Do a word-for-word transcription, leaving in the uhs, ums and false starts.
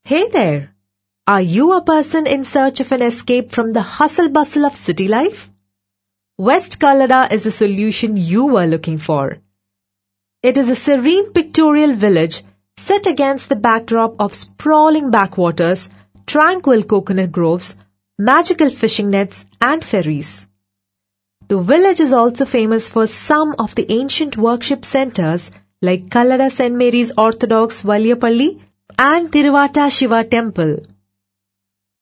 Hey there! Are you a person in search of an escape from the hustle-bustle of city life? West Kallada is the solution you were looking for. It is a serene pictorial village set against the backdrop of sprawling backwaters, tranquil coconut groves, magical fishing nets and ferries. The village is also famous for some of the ancient worship centers like Kallada Saint Mary's Orthodox Valiyapalli and Tiruvata Shiva Temple.